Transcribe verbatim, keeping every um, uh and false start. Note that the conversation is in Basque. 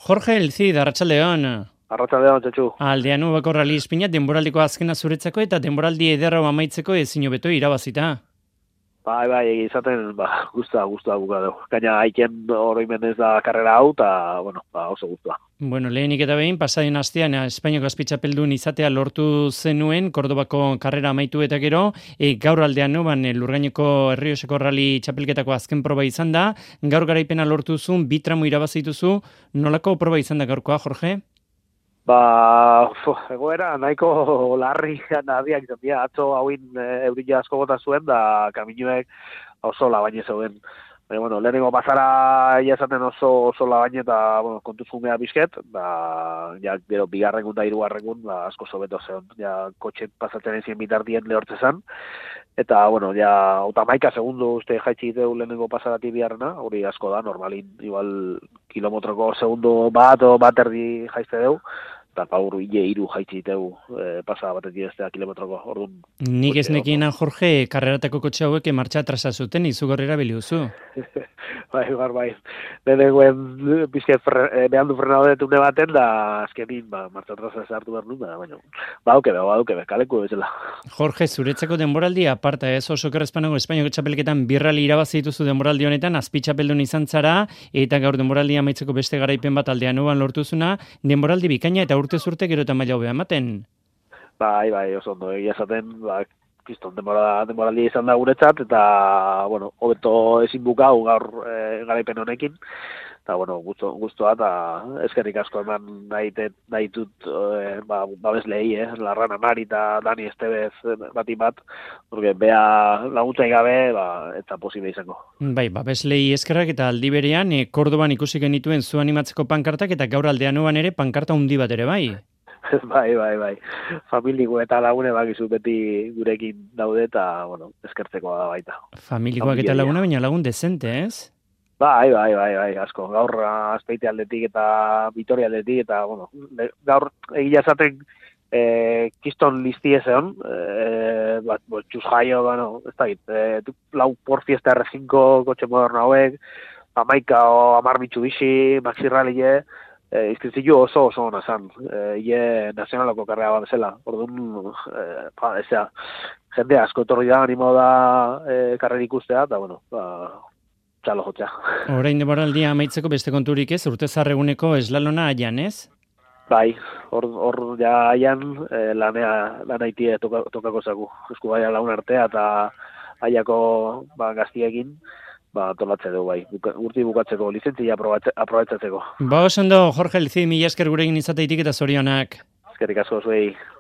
Jorge Elcid, arratsaldeon. Arratsaldeon, txotxu. Aldean ubako rali espina denboraldiko azkena zuretzako eta denboraldi ederra amaitzeko ezin hobeto irabazita. Bai, bai, izaten, ba, guztua, guztua buka dugu. Gaina haiken oroimen ez da karrera hau, eta, bueno, ba, oso guztua. Bueno, lehenik eta behin, pasaden astean Espainiako azpitxapeldun izatea lortu zenuen, Kordobako karrera amaitu eta gero, e, gaur aldean noban, e, Lurgaineko Errioxeko rali txapelketako azken proba izan da, gaur garaipena lortu zuen, bi tramu irabazituzu, nolako proba izan da gaurkoa, Jorge? Ba, fo, egoera, nahiko larri nadiak izan dira, atzo hauin e, eurila asko gota zuen, da kaminuek oso labaine zeuden. Baina, bueno, lehenengo pasara iazaten oso, oso labaine eta, bueno, kontuzun beha bizket, ba, ja, gero, bigarrengun da hirugarrengun, ba, asko sobeto zeon, ja, kotxe pasatzen ezien bitardien lehortze zan, eta, bueno, ja, otamaika segundu uste jaitsi deu lehenengo pasarati biharrena, hori asko da, normalin, igual, kilometroko segundu bat o bat erdi jaizte deu, eta paur hile iru jaitsi deu e, pasa batetik ez da kilometroko, orduan. Nik ez nekienan, Jorge, karreratako kotxe hauek martxa atrasa zuten, izugarrera biliuzu. Bai, bar, bai. Lehenengoen bizket behan du frenado detune baten, da azkenin, ba, martxa atrasa zartu behar nun, da, baina, ba, duke be, ba, duke be, kaleku bezala. Jorge, zuretzako denboraldi aparta ez oso kerrezpanago Espainiako txapelketan birrali irabazi dituzu denboraldi honetan, azpitxapeldun izan zara, eta gaur denboraldi amaitzeko beste garaipen bat aldean nuban lortuzuna, denboraldi bikaina eta urte zurte gero eta maila hobea ematen. Bai, bai, oso ondo, egia esaten, ba, kriston denbora, denboraldi izan da guretzat, eta, bueno, hobeto ezin bukau gaur e, garaipen honekin, eta, bueno, gusto, gustoa, eta eskerrik asko eman nahitet, nahitut, e, ba, babeslei, eh, Larrana Mari eta Dani Estebez bati bat, porque bea laguntzai gabe, ba, eta posible izango. Bai, babeslei eskerrak eta aldi berean, e, Kordoban ikusi genituen zu animatzeko pankartak, eta gaur aldean nuban ere pankarta hundi bat ere, bai? Bai, bai, bai. Familiko eta lagune bakizu beti gurekin daude eta, bueno, eskertzekoa da baita. Familikoak eta lagune, baina lagun dezente, ez? Bai, bai, bai, bai, asko. Gaur Azpeite aldetik eta Vitoria aldetik eta, bueno, gaur egia esaten eh, kiston listi ezeon, eh, bat, bo, txuz jaio, bueno, ez da git, eh, lau por fiesta erre cinco kotxe moderno hauek, amaika o amar Mitsubishi, Maxi Rally, Eh, izkritzio oso oso ona zan, eh, ie nazionaloko karrea bat bezala, orduan, eh, pa, ezea, jende asko etorri da, animo da eh, karrera ikustea, eta, bueno, ba, txalo jotzea. Orain denboraldia amaitzeko beste konturik ez, urte zarreguneko eslalona aian, ez? Bai, hor, hor ja aian eh, lanea, lan haitie toka, tokako zaku, esku baia laun artea, eta aiako ba, gaztiekin, ba, tolatze dugu bai, urti bukatzeko, lizentzia aprobetzatzeko. Ba, oso ondo, Jorge Elcid, mila esker gurekin izateitik eta zorionak. Eskerrik asko zuei.